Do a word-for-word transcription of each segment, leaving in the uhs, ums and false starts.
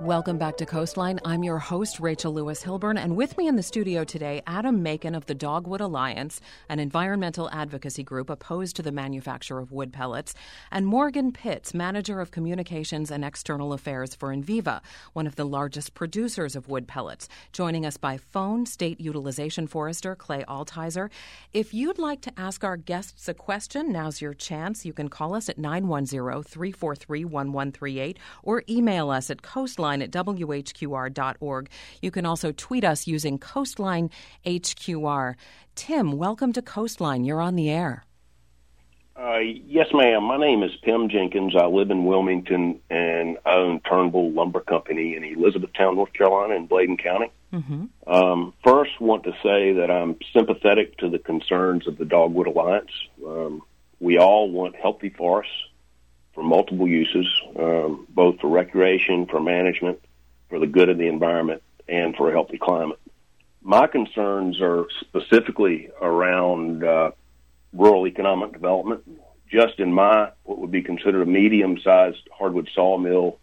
Welcome back to Coastline. I'm your host, Rachel Lewis Hilburn, and with me in the studio today, Adam Macon of the Dogwood Alliance, an environmental advocacy group opposed to the manufacture of wood pellets, and Morgan Pitts, manager of communications and external affairs for Enviva, one of the largest producers of wood pellets. Joining us by phone, State Utilization Forester Clay Altizer. If you'd like to ask our guests a question, now's your chance. You can call us at nine one zero, three four three, one one three eight or email us at coastline at w h q r dot org. You can also tweet us using Coastline H Q R. Tim, welcome to Coastline. You're on the air. Uh, yes, ma'am. My name is Pim Jenkins. I live in Wilmington and own Turnbull Lumber Company in Elizabethtown, North Carolina, in Bladen County. Mm-hmm. Um, first, want to say that I'm sympathetic to the concerns of the Dogwood Alliance. Um, we all want healthy forests for multiple uses, um, both for recreation, for management, for the good of the environment, and for a healthy climate. My concerns are specifically around uh, rural economic development. Just in my, what would be considered a medium-sized hardwood sawmill,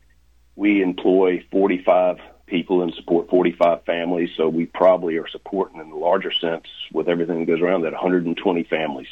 we employ forty-five people and support forty-five families, so we probably are supporting, in the larger sense, with everything that goes around that, one hundred twenty families.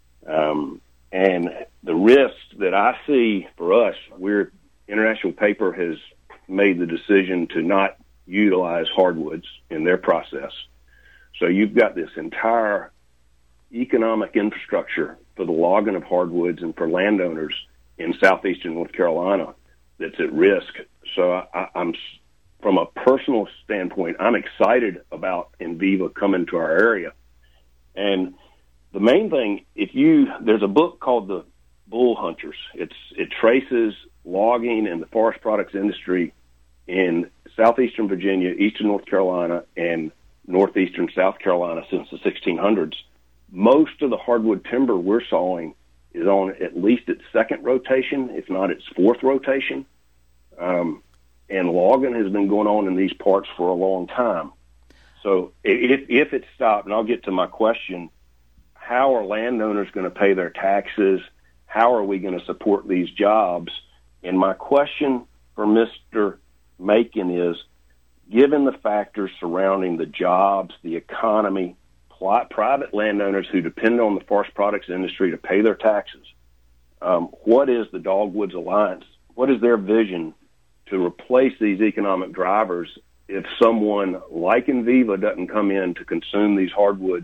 Um, and the risk that I see for us, we're, International Paper has made the decision to not utilize hardwoods in their process. So you've got this entire economic infrastructure for the logging of hardwoods and for landowners in southeastern North Carolina that's at risk. So I, I'm, from a personal standpoint, I'm excited about Enviva coming to our area. And the main thing, if you, there's a book called The Bull Hunters. It's, it traces logging and the forest products industry in southeastern Virginia, eastern North Carolina, and northeastern South Carolina since the sixteen hundreds. Most of the hardwood timber we're sawing is on at least its second rotation, if not its fourth rotation. Um, and logging has been going on in these parts for a long time. So if, if it stopped, and I'll get to my question, how are landowners going to pay their taxes? How are we going to support these jobs? And my question for Mister Macon is, given the factors surrounding the jobs, the economy, private landowners who depend on the forest products industry to pay their taxes, um, what is the Dogwoods Alliance? What is their vision to replace these economic drivers if someone like Enviva doesn't come in to consume these hardwoods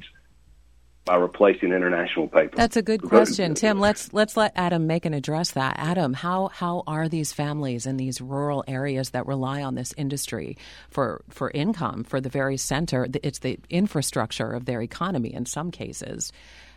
by replacing International Paper? That's a good question. Tim, let's let's let Adam Macon address that. Adam, how how are these families in these rural areas that rely on this industry for, for income, for the very center? It's the infrastructure of their economy in some cases.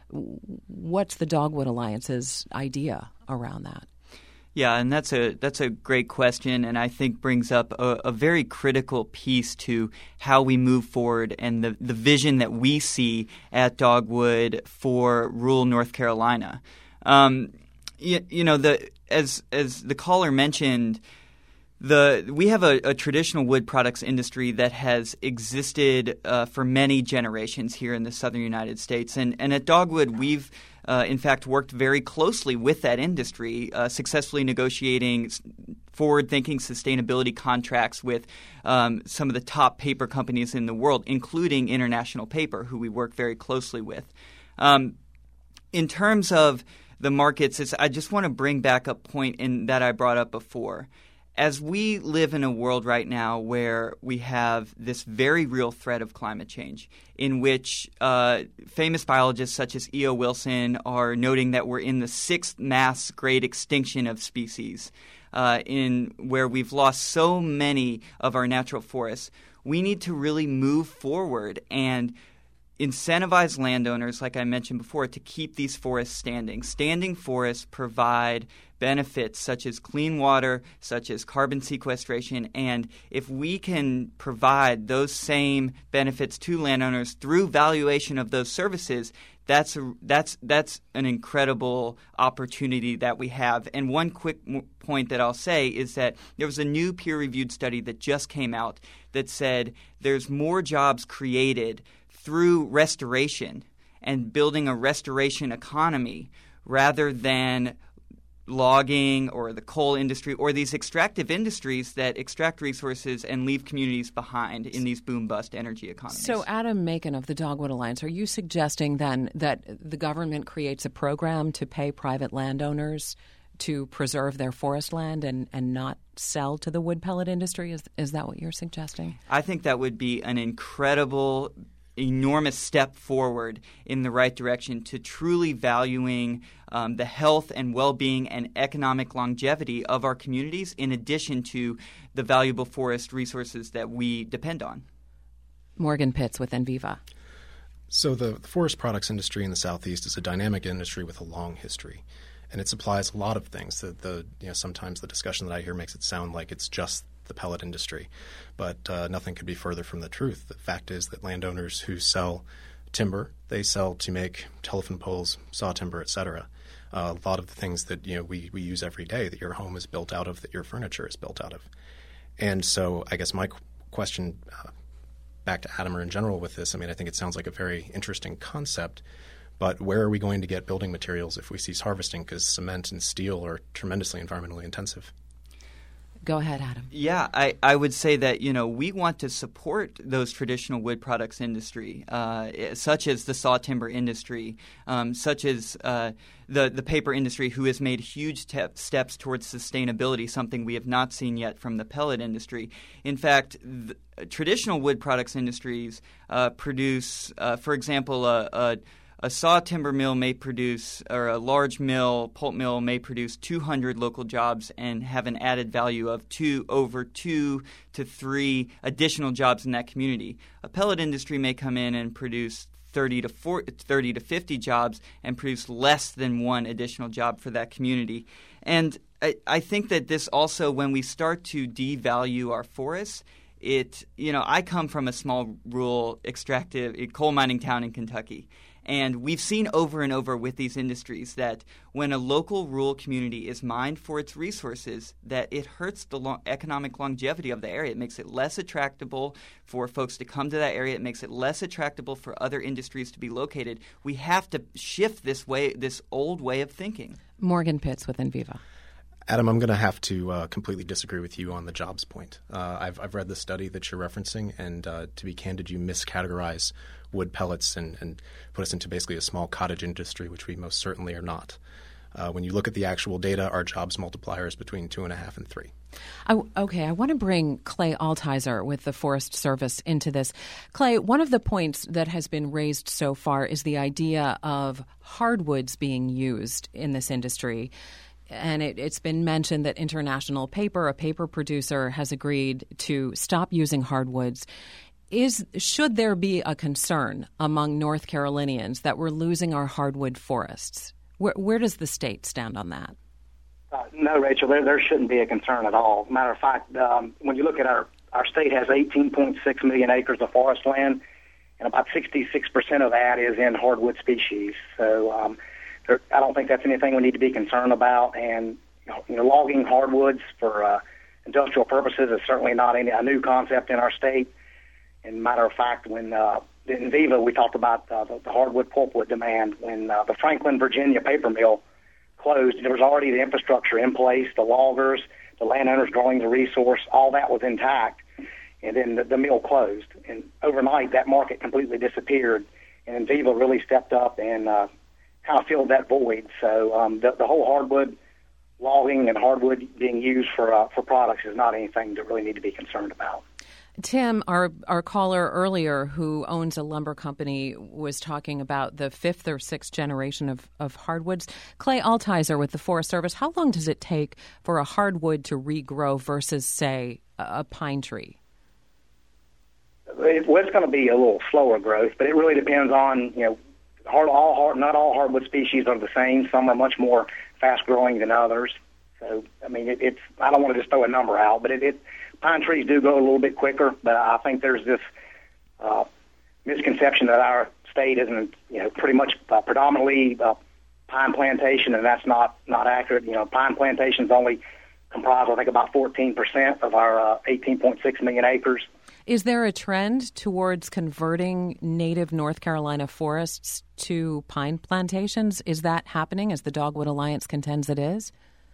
What's the Dogwood Alliance's idea around that? Yeah, and that's a that's a great question, and I think brings up a, a very critical piece to how we move forward and the, the vision that we see at Dogwood for rural North Carolina. Um, you, you know, the as as the caller mentioned, the we have a, a traditional wood products industry that has existed uh, for many generations here in the southern United States, and and at Dogwood we've Uh, in fact, worked very closely with that industry, uh, successfully negotiating forward-thinking sustainability contracts with um, some of the top paper companies in the world, including International Paper, who we work very closely with. Um, in terms of the markets, it's, I just want to bring back a point in, that I brought up before. As we live in a world right now where we have this very real threat of climate change, in which uh, famous biologists such as E O Wilson are noting that we're in the sixth mass great extinction of species, uh, in where we've lost so many of our natural forests, we need to really move forward and incentivize landowners, like I mentioned before, to keep these forests standing. Standing forests provide benefits such as clean water, such as carbon sequestration, and if we can provide those same benefits to landowners through valuation of those services, that's a, that's that's an incredible opportunity that we have. And one quick point that I'll say is that there was a new peer-reviewed study that just came out that said there's more jobs created through restoration and building a restoration economy rather than logging or the coal industry or these extractive industries that extract resources and leave communities behind in these boom-bust energy economies. So, Adam Macon of the Dogwood Alliance, are you suggesting then that the government creates a program to pay private landowners to preserve their forest land and, and not sell to the wood pellet industry? Is, is that what you're suggesting? I think that would be an incredible enormous step forward in the right direction to truly valuing um, the health and well-being and economic longevity of our communities in addition to the valuable forest resources that we depend on. Morgan Pitts with Enviva. So the, the forest products industry in the Southeast is a dynamic industry with a long history, and it supplies a lot of things. The, the you know sometimes the discussion that I hear makes it sound like it's just the pellet industry, but uh, nothing could be further from the truth. The fact is that landowners who sell timber, they sell to make telephone poles, saw timber, et cetera. Uh, a lot of the things that you know we, we use every day that your home is built out of, that your furniture is built out of. And so I guess my question uh, back to Adam or in general with this, I mean, I think it sounds like a very interesting concept, but where are we going to get building materials if we cease harvesting? Because cement and steel are tremendously environmentally intensive. Go ahead, Adam. Yeah, I, I would say that, you know, we want to support those traditional wood products industry, uh, such as the saw timber industry, um, such as uh, the, the paper industry, who has made huge te- steps towards sustainability, something we have not seen yet from the pellet industry. In fact, the traditional wood products industries uh, produce, uh, for example, a, a A saw timber mill may produce, or a large mill, pulp mill may produce two hundred local jobs and have an added value of two over two to three additional jobs in that community. A pellet industry may come in and produce thirty to forty, thirty to fifty jobs and produce less than one additional job for that community. And I, I think that this also, when we start to devalue our forests, it, you know, I come from a small rural extractive coal mining town in Kentucky. And we've seen over and over with these industries that when a local rural community is mined for its resources, that it hurts the lo- economic longevity of the area. It makes it less attractable for folks to come to that area. It makes it less attractable for other industries to be located. We have to shift this way, this old way of thinking. Morgan Pitts with Enviva. Adam, I'm going to have to uh, completely disagree with you on the jobs point. Uh, I've, I've read the study that you're referencing, and uh, to be candid, you miscategorize wood pellets and, and put us into basically a small cottage industry, which we most certainly are not. Uh, when you look at the actual data, our jobs multiplier is between two and a half and three. I, okay, I want to bring Clay Altizer with the Forest Service into this. Clay, one of the points that has been raised so far is the idea of hardwoods being used in this industry. And it, it's been mentioned that International Paper, a paper producer, has agreed to stop using hardwoods. Is should there be a concern among North Carolinians that we're losing our hardwood forests? Where, where does the state stand on that? Uh, no, Rachel, there, there shouldn't be a concern at all. Matter of fact, um, when you look at our, our state has eighteen point six million acres of forest land, and about sixty-six percent of that is in hardwood species. So um, there, I don't think that's anything we need to be concerned about. And you know, you know logging hardwoods for uh, industrial purposes is certainly not any, a new concept in our state. And matter of fact, when uh, in Viva we talked about uh, the, the hardwood pulpwood demand, when uh, the Franklin, Virginia paper mill closed, there was already the infrastructure in place, the loggers, the landowners growing the resource, all that was intact. And then the, the mill closed. And overnight, that market completely disappeared. And Viva really stepped up and uh, kind of filled that void. So um, the, the whole hardwood logging and hardwood being used for uh, for products is not anything to really need to be concerned about. Tim, our our caller earlier who owns a lumber company was talking about the fifth or sixth generation of, of hardwoods. Clay Altizer with the Forest Service, how long does it take for a hardwood to regrow versus, say, a, a pine tree? It, well, it's going to be a little slower growth, but it really depends on, you know, hard, all hard, not all hardwood species are the same. Some are much more fast-growing than others. So, I mean, it, it's I don't want to just throw a number out, but it, it pine trees do go a little bit quicker, but I think there's this uh, misconception that our state isn't, you know, pretty much uh, predominantly uh, pine plantation, and that's not, not accurate. You know, pine plantations only comprise, I think, about fourteen percent of our uh, eighteen point six million acres. Is there a trend towards converting native North Carolina forests to pine plantations? Is that happening, as the Dogwood Alliance contends it is?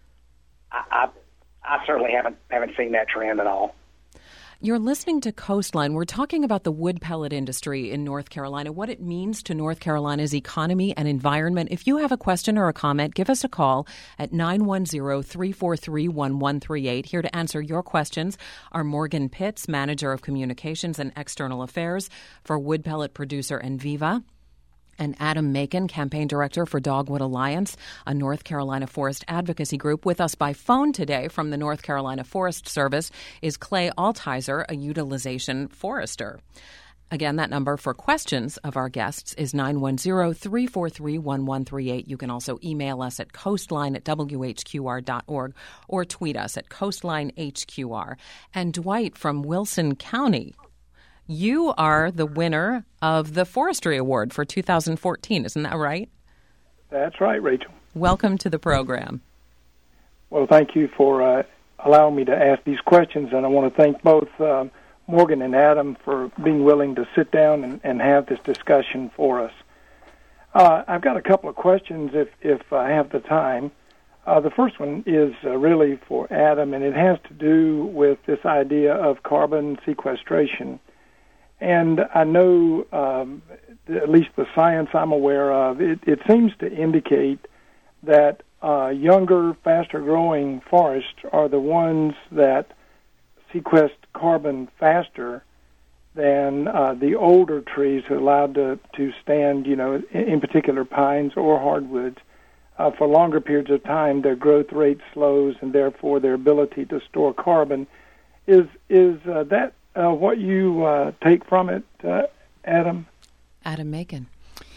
I, I, I certainly haven't haven't seen that trend at all. You're listening to Coastline. We're talking about the wood pellet industry in North Carolina, what it means to North Carolina's economy and environment. If you have a question or a comment, give us a call at nine one zero, three four three, one one three eight. Here to answer your questions are Morgan Pitts, Manager of Communications and External Affairs for wood pellet producer Enviva, and Adam Macon, Campaign Director for Dogwood Alliance, a North Carolina forest advocacy group. With us by phone today from the North Carolina Forest Service is Clay Altizer, a utilization forester. Again, that number for questions of our guests is nine one zero, three four three, one one three eight. You can also email us at coastline at w h q r dot org or tweet us at coastline H Q R. And Dwight from Wilson County, you are the winner of the Forestry Award for two thousand fourteen. Isn't that right? That's right, Rachel. Welcome to the program. Well, thank you for uh, allowing me to ask these questions, and I want to thank both uh, Morgan and Adam for being willing to sit down and, and have this discussion for us. Uh, I've got a couple of questions if, if I have the time. Uh, the first one is uh, really for Adam, and it has to do with this idea of carbon sequestration. And I know, um, at least the science I'm aware of, it, it seems to indicate that uh, younger, faster-growing forests are the ones that sequester carbon faster than uh, the older trees that are allowed to, to stand, you know, in, in particular pines or hardwoods. Uh, for longer periods of time, their growth rate slows, and therefore their ability to store carbon. Is, is uh, that Uh, what you uh, take from it, uh, Adam? Adam Macon.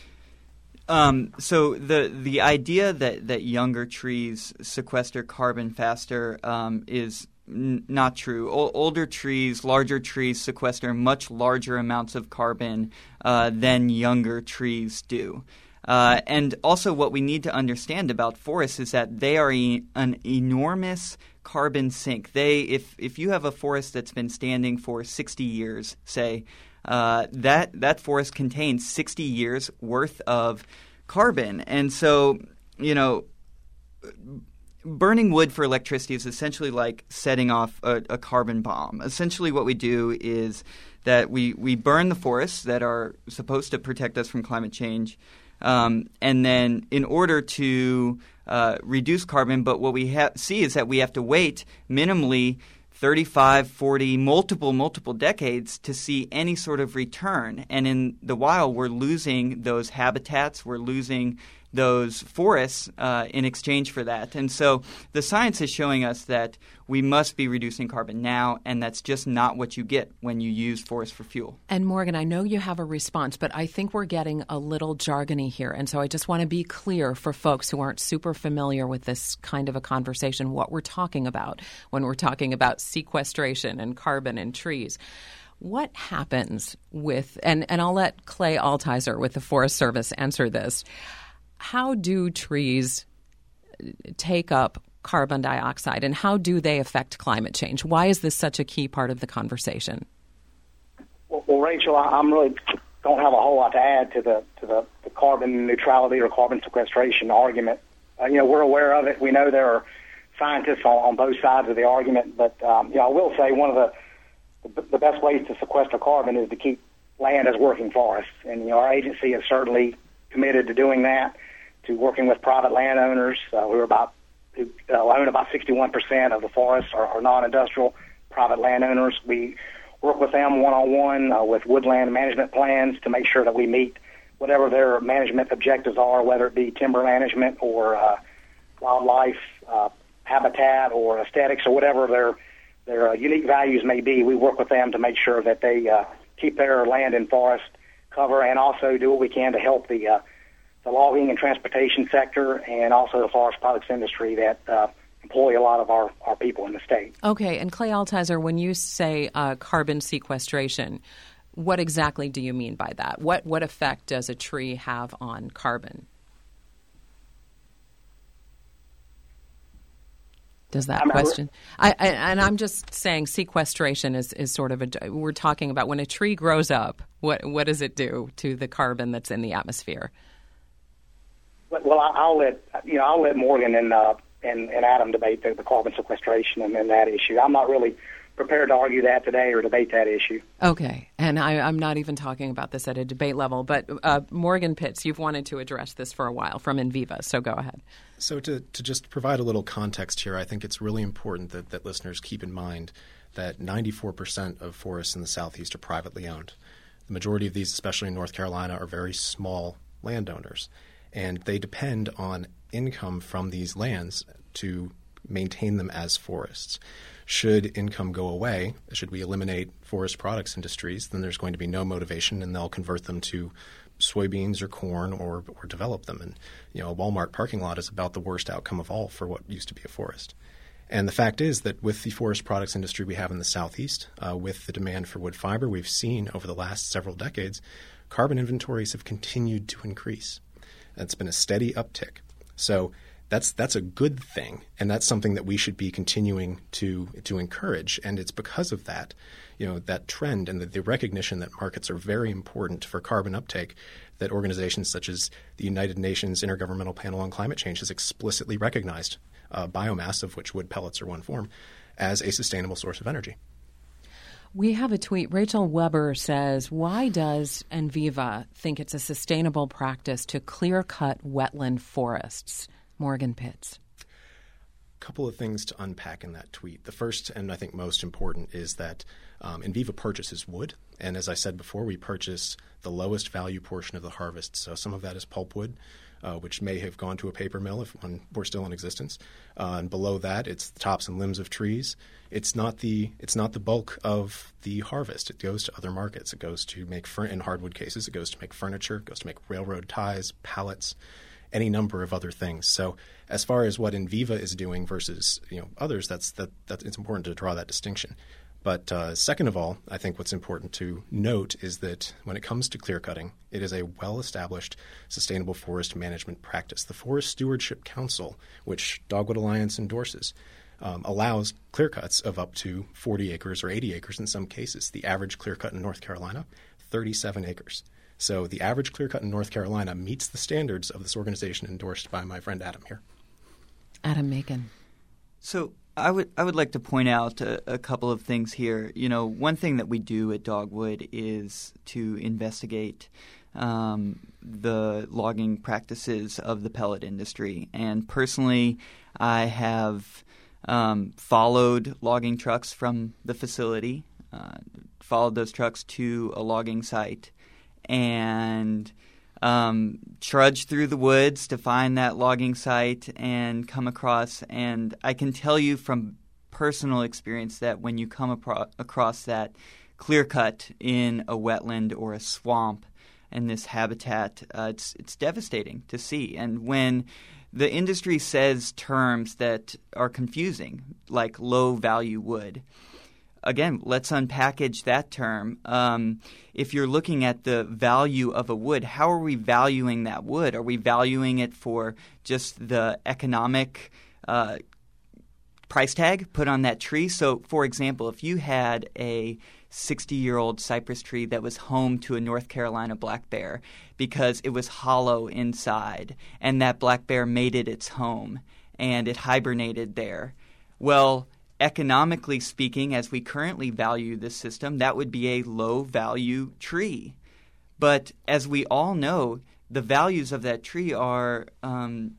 Um, so the the idea that, that younger trees sequester carbon faster um, is n- not true. O- older trees, larger trees sequester much larger amounts of carbon uh, than younger trees do. Uh, and also what we need to understand about forests is that they are e- an enormous carbon sink. They, if if you have a forest that's been standing for sixty years, say, uh, that that forest contains sixty years worth of carbon. And so, you know, burning wood for electricity is essentially like setting off a, a carbon bomb. Essentially what we do is that we, we burn the forests that are supposed to protect us from climate change. Um, and then in order to uh, reduce carbon, but what we ha- see is that we have to wait minimally thirty-five, forty, multiple, multiple decades to see any sort of return. And in the while, we're losing those habitats, we're losing those forests uh, in exchange for that. And so the science is showing us that we must be reducing carbon now, and that's just not what you get when you use forests for fuel. And Morgan, I know you have a response, but I think we're getting a little jargony here. And so I just want to be clear for folks who aren't super familiar with this kind of a conversation, what we're talking about when we're talking about sequestration and carbon in trees. What happens with, and, and I'll let Clay Altizer with the Forest Service answer this, how do trees take up carbon dioxide, and how do they affect climate change? Why is this such a key part of the conversation? Well, well Rachel, I, I'm really don't have a whole lot to add to the to the, the carbon neutrality or carbon sequestration argument. Uh, you know, we're aware of it. We know there are scientists on, on both sides of the argument, but um, you know, I will say one of the, the the best ways to sequester carbon is to keep land as working forests, and you know, our agency is certainly committed to doing that, to working with private landowners uh, who are about who uh, own about sixty-one percent of the forests are, are non-industrial private landowners. We work with them one-on-one uh, with woodland management plans to make sure that we meet whatever their management objectives are, whether it be timber management or uh, wildlife uh, habitat or aesthetics or whatever their their uh, unique values may be. We work with them to make sure that they uh, keep their land and forest cover, and also do what we can to help the uh, the logging and transportation sector, and also the forest products industry that uh, employ a lot of our, our people in the state. Okay, and Clay Altizer, when you say uh, carbon sequestration, what exactly do you mean by that? What what effect does a tree have on carbon? Does that I'm question? I, I, and I'm just saying sequestration is, is sort of a, we're talking about when a tree grows up, what what does it do to the carbon that's in the atmosphere? Well, I'll let you know. I'll let Morgan and uh, and, and Adam debate the, the carbon sequestration and, and that issue. I'm not really prepared to argue that today or debate that issue. Okay, and I, I'm not even talking about this at a debate level, but uh, Morgan Pitts, you've wanted to address this for a while from Enviva, so go ahead. So to, to just provide a little context here, I think it's really important that, that listeners keep in mind that ninety-four percent of forests in the Southeast are privately owned. The majority of these, especially in North Carolina, are very small landowners, and they depend on income from these lands to maintain them as forests. Should income go away, should we eliminate forest products industries, then there's going to be no motivation, and they'll convert them to soybeans or corn or, or develop them. And, you know, a Walmart parking lot is about the worst outcome of all for what used to be a forest. And the fact is that with the forest products industry we have in the Southeast, uh, with the demand for wood fiber, we've seen over the last several decades, carbon inventories have continued to increase. It's been a steady uptick. So that's that's a good thing, and that's something that we should be continuing to to encourage. And it's because of that, you know, that trend and the, the recognition that markets are very important for carbon uptake, that organizations such as the United Nations Intergovernmental Panel on Climate Change has explicitly recognized uh, biomass, of which wood pellets are one form, as a sustainable source of energy. We have a tweet. Rachel Weber says, why does Enviva think it's a sustainable practice to clear-cut wetland forests? Morgan Pitts. A couple of things to unpack in that tweet. The first, and I think most important, is that um, Enviva purchases wood. And as I said before, we purchase the lowest value portion of the harvest. So some of that is pulpwood, uh, which may have gone to a paper mill if one were still in existence. Uh, and below that, it's the tops and limbs of trees. It's not the it's not the bulk of the harvest. It goes to other markets. It goes to make, fur- in hardwood cases, it goes to make furniture, it goes to make railroad ties, pallets, any number of other things. So as far as what Enviva is doing versus, you know, others, that's that, that it's important to draw that distinction. But uh, second of all, I think what's important to note is that when it comes to clear cutting, it is a well-established sustainable forest management practice. The Forest Stewardship Council, which Dogwood Alliance endorses, um, allows clear cuts of up to forty acres or eighty acres in some cases. The average clear cut in North Carolina, thirty-seven acres. So the average clear cut in North Carolina meets the standards of this organization endorsed by my friend Adam here. Adam Macon. So I would I would like to point out a, a couple of things here. You know, one thing that we do at Dogwood is to investigate um, the logging practices of the pellet industry. And personally, I have um, followed logging trucks from the facility, uh, followed those trucks to a logging site, and um, trudge through the woods to find that logging site and come across. And I can tell you from personal experience that when you come apro- across that clear cut in a wetland or a swamp in this habitat, uh, it's it's devastating to see. And when the industry says terms that are confusing, like low-value wood, again, let's unpackage that term. Um, if you're looking at the value of a wood, how are we valuing that wood? Are we valuing it for just the economic uh, price tag put on that tree? So, for example, if you had a sixty-year-old cypress tree that was home to a North Carolina black bear because it was hollow inside and that black bear made it its home and it hibernated there, well, economically speaking, as we currently value this system, that would be a low-value tree. But as we all know, the values of that tree are um,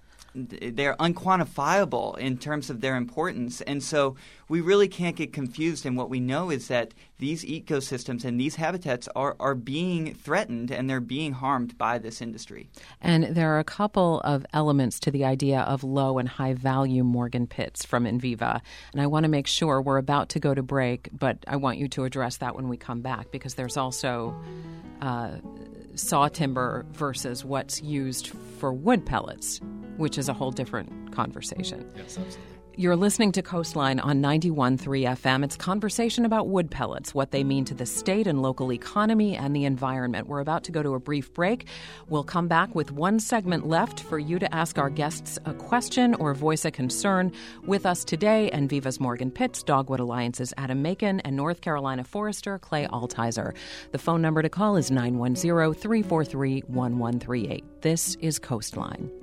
they're unquantifiable in terms of their importance. And so we really can't get confused. And what we know is that these ecosystems and these habitats are, are being threatened and they're being harmed by this industry. And there are a couple of elements to the idea of low and high value, Morgan Pitts from Enviva. And I want to make sure we're about to go to break, but I want you to address that when we come back, because there's also uh, saw timber versus what's used for wood pellets, which is a whole different conversation. Yes, absolutely. You're listening to Coastline on ninety-one point three F M. It's conversation about wood pellets, what they mean to the state and local economy and the environment. We're about to go to a brief break. We'll come back with one segment left for you to ask our guests a question or voice a concern. With us today, Enviva's Morgan Pitts, Dogwood Alliance's Adam Macon, and North Carolina Forester Clay Altizer. The phone number to call is nine one zero, three four three, one one three eight. This is Coastline.